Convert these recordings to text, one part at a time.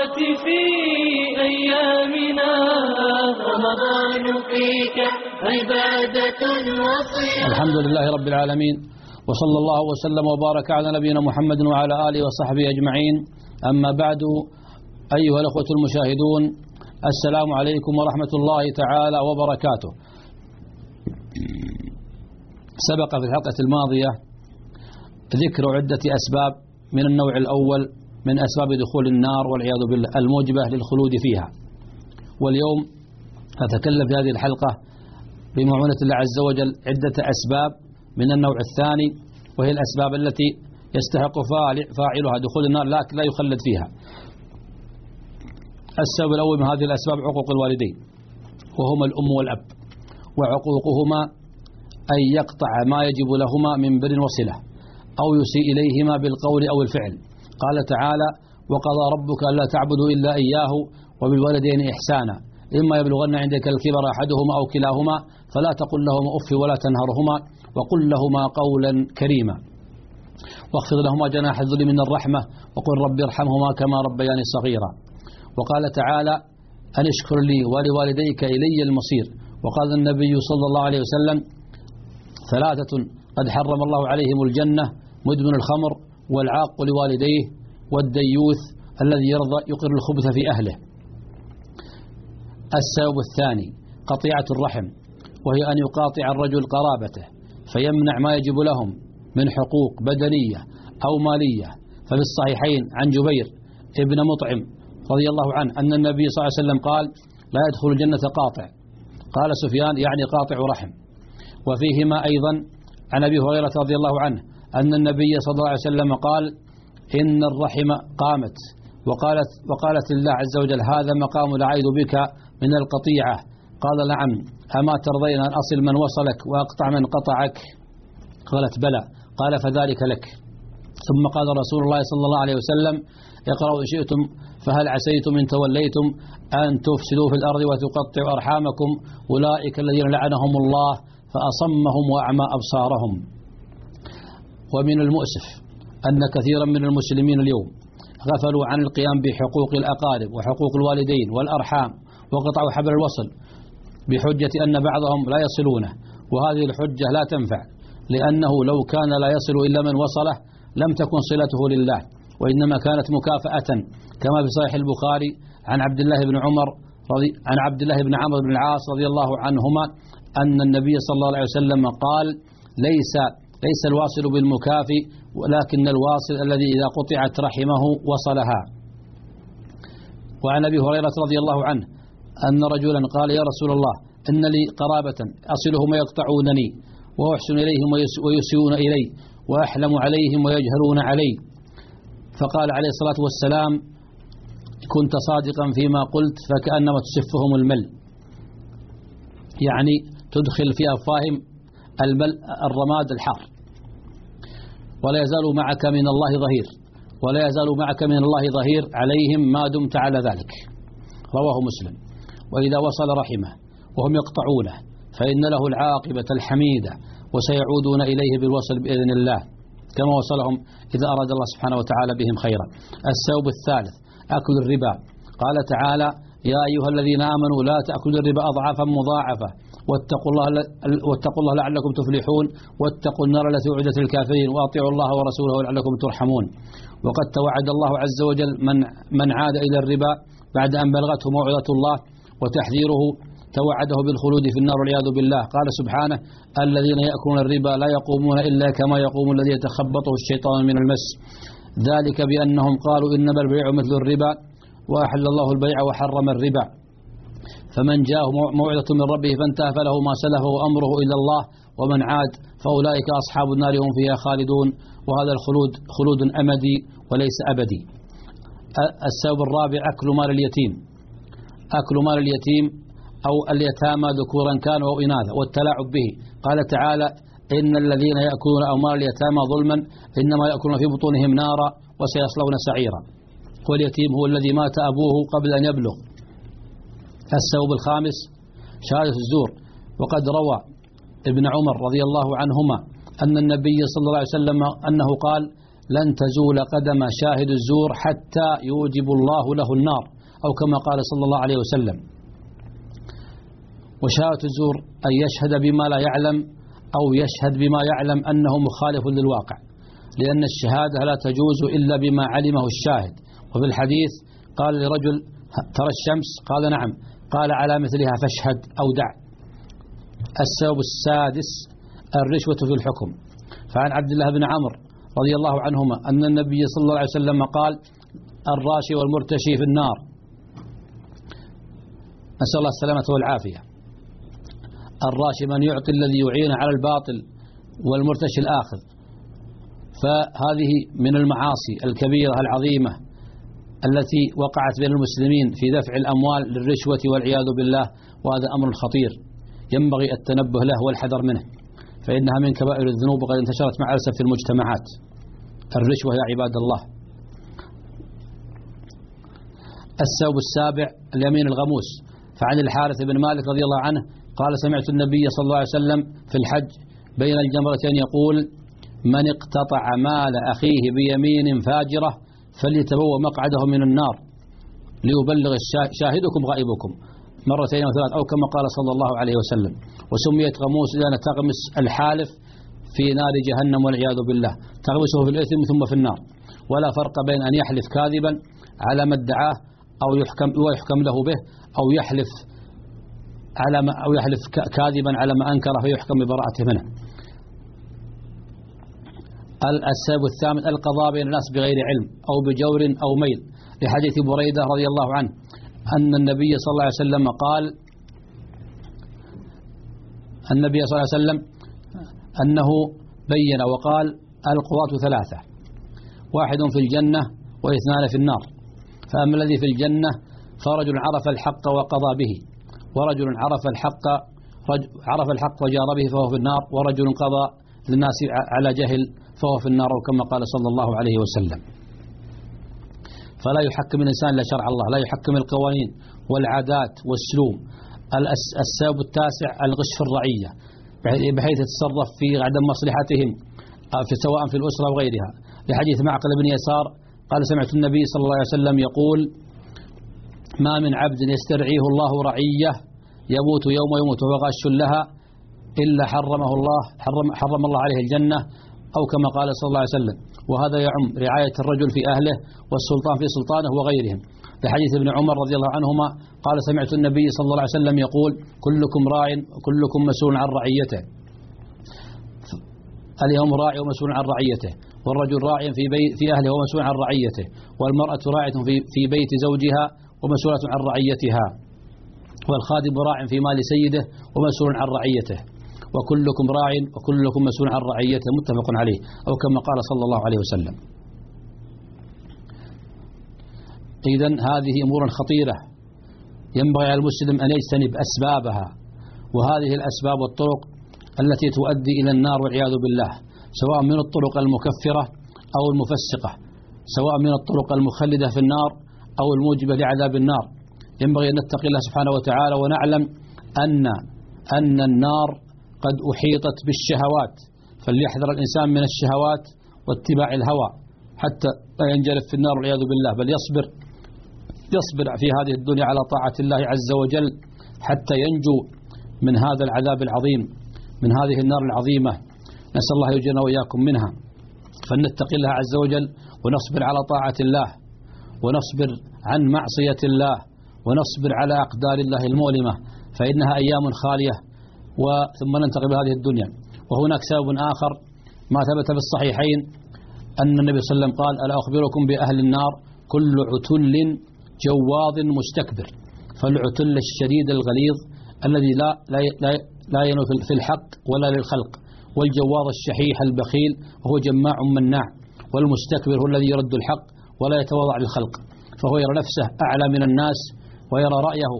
الخيرات في أيامنا، رمضان فيك عبادة وصيام. الحمد لله رب العالمين، وصلى الله وسلم وبارك على نبينا محمد وعلى آله وصحبه أجمعين. أما بعد، أيها الأخوة المشاهدون، السلام عليكم ورحمة الله تعالى وبركاته. سبق في الحلقة الماضية ذكر عدة أسباب من النوع الأول من أسباب دخول النار والعياذ بالله الموجبة للخلود فيها، واليوم أتكلم في هذه الحلقة بمعونة الله عز وجل عدة أسباب من النوع الثاني، وهي الأسباب التي يستحق فاعلها دخول النار لكن لا يخلد فيها. السبب الأول من هذه الأسباب عقوق الوالدين، وهما الأم والأب، وعقوقهما أن يقطع ما يجب لهما من بر وصلة أو يسيء إليهما بالقول أو الفعل. قال تعالى: وقضى ربك ألا تعبدوا إلا إياه وبالوالدين إحسانا إما يبلغن عندك الكبر أحدهما أو كلاهما فلا تقل لهما أف ولا تنهرهما وقل لهما قولا كريما واخفض لهما جناح الذل من الرحمة وقل رب ارحمهما كما ربياني صغيرا. وقال تعالى: أن اشكر لي ولوالديك إلي المصير. وقال النبي صلى الله عليه وسلم: ثلاثة قد حرم الله عليهم الجنة: مدمن الخمر، والعاق لوالديه، والديوث الذي يقر الخبث في أهله. السبب الثاني قطيعة الرحم، وهي أن يقاطع الرجل قرابته فيمنع ما يجب لهم من حقوق بدنية أو مالية. ففي الصحيحين عن جبير ابن مطعم رضي الله عنه أن النبي صلى الله عليه وسلم قال: لا يدخل الجنة قاطع. قال سفيان: يعني قاطع رحم. وفيهما أيضا عن أبي هريرة رضي الله عنه أن النبي صلى الله عليه وسلم قال: إن الرحم قامت وقالت لله عز وجل: هذا مقام العيد بك من القطيعة. قال: نعم، أما ترضين أن أصل من وصلك وأقطع من قطعك؟ قالت: بلى. قال: فذلك لك. ثم قال رسول الله صلى الله عليه وسلم: اقرأوا إن شئتم فهل عسيتم إن توليتم أن تفسدوا في الأرض وتقطعوا أرحامكم أولئك الذين لعنهم الله فأصمهم وأعمى أبصارهم. ومن المؤسف أن كثيرا من المسلمين اليوم غفلوا عن القيام بحقوق الأقارب وحقوق الوالدين والأرحام، وقطعوا حبل الوصل بحجة أن بعضهم لا يصلونه، وهذه الحجة لا تنفع، لأنه لو كان لا يصل إلا من وصله لم تكن صلته لله، وإنما كانت مكافأة، كما في صحيح البخاري عن عبد الله بن عمرو بن العاص رضي الله عنهما أن النبي صلى الله عليه وسلم قال: ليس الواصل بالمكافئ، ولكن الواصل الذي إذا قطعت رحمه وصلها. وعن أبي هريرة رضي الله عنه أن رجلا قال: يا رسول الله، إن لي قرابة أصلهم ويقطعونني وأحسن إليهم ويسيئون إلي وأحلم عليهم ويجهلون علي. فقال عليه الصلاة والسلام: كنت صادقا فيما قلت فكأنما تسفهم المل، يعني تدخل في أفواههم الرماد الحار. ولا يزال معك من الله ظهير، ولا يزال معك من الله ظهير عليهم ما دمت على ذلك. رواه مسلم. وإذا وصل رحمه وهم يقطعونه فإن له العاقبة الحميدة، وسيعودون إليه بالوصل بإذن الله كما وصلهم إذا أراد الله سبحانه وتعالى بهم خيرا. السبب الثالث أكل الربا. قال تعالى: يا أيها الذين آمنوا لا تأكلوا الربا أضعافا مضاعفة واتقوا الله لعلكم تفلحون واتقوا النار التي أعدت للكافرين وأطيعوا الله ورسوله لعلكم ترحمون. وقد توعد الله عز وجل من عاد إلى الربا بعد أن بلغته موعظة الله وتحذيره توعده بالخلود في النار والعياذ بالله. قال سبحانه: الذين يأكلون الربا لا يقومون إلا كما يقوم الذي يتخبطه الشيطان من المس، ذلك بأنهم قالوا إنما البيع مثل الربا وأحل الله البيع وحرم الربا. فمن جاءه موعظة من ربه فانتهى فله ما سلف وأمره إلى الله، ومن عاد فأولئك أصحاب النار هم فيها خالدون. وهذا الخلود خلود أمدي وليس أبدي. السبب الرابع أكل مال اليتيم. أكل مال اليتيم أو اليتامى ذكورا كانوا أو إناثا والتلاعب به. قال تعالى: إن الذين يأكلون أموال اليتامى ظلما إنما يأكلون في بطونهم نارا وسيصلون سعيرا. واليتيم هو الذي مات أبوه قبل أن يبلغ. السبب الخامس شهادة الزور. وقد روى ابن عمر رضي الله عنهما أن النبي صلى الله عليه وسلم أنه قال: لن تزول قدم شاهد الزور حتى يوجب الله له النار، أو كما قال صلى الله عليه وسلم. وشهادة الزور أن يشهد بما لا يعلم أو يشهد بما يعلم أنه مخالف للواقع، لأن الشهادة لا تجوز إلا بما علمه الشاهد. وفي الحديث قال لرجل: ترى الشمس؟ قال: نعم. قال: على مثلها فاشهد أو دع. السبب السادس الرشوة في الحكم. فعن عبد الله بن عمرو رضي الله عنهما أن النبي صلى الله عليه وسلم قال: الراشي والمرتشي في النار. نسأل الله السلامة والعافية. الراشي من يعطي الذي يعين على الباطل، والمرتشي الآخذ. فهذه من المعاصي الكبيرة العظيمة التي وقعت بين المسلمين في دفع الأموال للرشوة والعياذ بالله، وهذا أمر خطير ينبغي التنبه له والحذر منه، فإنها من كبائر الذنوب وقد انتشرت مع الأسف في المجتمعات الرشوة يا عباد الله. السبب السابع اليمين الغموس. فعن الحارث بن مالك رضي الله عنه قال: سمعت النبي صلى الله عليه وسلم في الحج بين الجمرتين يقول: من اقتطع مال أخيه بيمين فاجرة فليتبوأ مقعده من النار ليبلغ شاهدكم غائبكم، مرتين أو ثلاث، أو كما قال صلى الله عليه وسلم. وسميت غموس لأن تغمس الحالف في نار جهنم والعياذ بالله، تغمسه في الإثم ثم في النار. ولا فرق بين أن يحلف كاذبا على ما ادعاه أو يحكم له به، أو يحلف كاذبا على ما أنكره فيحكم ببراءته منه. السبب الثامن القضاء بين الناس بغير علم أو بجور أو ميل، لحديث بريدة رضي الله عنه أن النبي صلى الله عليه وسلم قال: النبي صلى الله عليه وسلم أنه بين وقال: القضاة ثلاثة، واحد في الجنة واثنان في النار. فأما الذي في الجنة فرجل عرف الحق وقضى به، ورجل عرف الحق وجار به فهو في النار، ورجل قضى للناس على جهل فهو في النار، كما قال صلى الله عليه وسلم. فلا يحكم الإنسان إلا شرع الله، لا يحكم القوانين والعادات والسلوم. السبب التاسع الغش في الرعية، بحيث يتصرف في عدم مصلحتهم سواء في الأسرة وغيرها، لحديث معقل بن يسار قال: سمعت النبي صلى الله عليه وسلم يقول: ما من عبد يسترعيه الله رعية يموت يوم يموت وهو غاش لها إلا حرم الله عليه الجنة، أو كما قال صلى الله عليه وسلم. وهذا يعم رعاية الرجل في أهله والسلطان في سلطانه وغيرهم، لحديث ابن عمر رضي الله عنهما قال: سمعت النبي صلى الله عليه وسلم يقول: كلكم راع وكلكم مسؤول عن رعيته. اليوم راع ومسؤول عن رعيته، والرجل راع في أهله ومسؤول عن رعيته، والمرأة راعية في بيت زوجها ومسؤولة عن رعيتها، والخادم راع في مال سيده ومسؤول عن رعيته، وكلكم راع وكلكم مسؤول عن رعيته، متفق عليه، أو كما قال صلى الله عليه وسلم. إذن هذه أمور خطيرة ينبغي على المسلم أن يجتنب أسبابها، وهذه الأسباب والطرق التي تؤدي إلى النار والعياذ بالله، سواء من الطرق المكفرة أو المفسقة، سواء من الطرق المخلدة في النار أو الموجبة لعذاب النار. ينبغي أن نتقي الله سبحانه وتعالى، ونعلم أن النار قد أحيطت بالشهوات، فليحذر الإنسان من الشهوات واتباع الهوى حتى لا ينجرف في النار والعياذ بالله، بل يصبر في هذه الدنيا على طاعة الله عز وجل حتى ينجو من هذا العذاب العظيم، من هذه النار العظيمة. نسأل الله يجيرنا وإياكم منها. فلنتقي الله عز وجل ونصبر على طاعة الله، ونصبر عن معصية الله، ونصبر على أقدار الله المؤلمة، فإنها أيام خالية ثم ننتقل بهذه الدنيا. وهناك سبب آخر ما ثبت في الصحيحين أن النبي صلى الله عليه وسلم قال: ألا أخبركم بأهل النار كل عتل جواظ مستكبر. فالعتل الشديد الغليظ الذي لا ينوي في الحق ولا للخلق، والجواظ الشحيح البخيل وهو جماع مناع، والمستكبر هو الذي يرد الحق ولا يتواضع للخلق، فهو يرى نفسه أعلى من الناس ويرى رأيه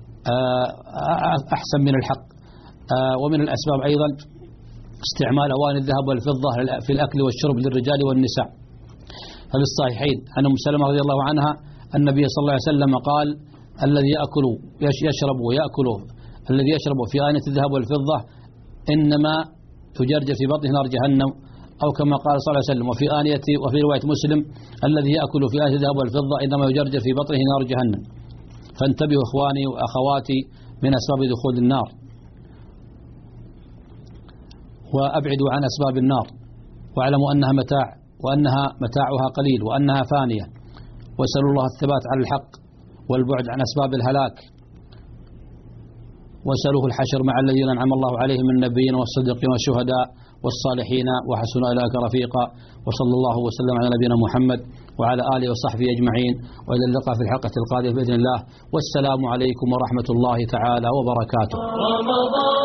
أحسن من الحق. ومن الأسباب أيضا استعمال أواني الذهب والفضة في الأكل والشرب للرجال والنساء. ففي الصحيحين عن أم سلمة رضي الله عنها النبي صلى الله عليه وسلم قال: الذي يشرب في آنية الذهب والفضة إنما تجرجر في بطنه نار جهنم، أو كما قال صلى الله عليه وسلم وفي رواية مسلم الذي يأكل في آية الذهب والفضة إنما يجرجر في بطنه نار جهنم. فانتبهوا إخواني وأخواتي من أسباب دخول النار، وأبعدوا عن أسباب النار، واعلموا أنها متاع، وأنها متاعها قليل، وأنها فانية، واسألوا الله الثبات على الحق والبعد عن أسباب الهلاك، واسألوه الحشر مع الذين أنعم الله عليهم من النبيين والصديقين والشهداء والصالحين وحسن أولئك رفيقا. وصلى الله وسلم على نبينا محمد وعلى آله وصحبه أجمعين، وإلى اللقاء في الحلقة القادمة بإذن الله، والسلام عليكم ورحمة الله تعالى وبركاته.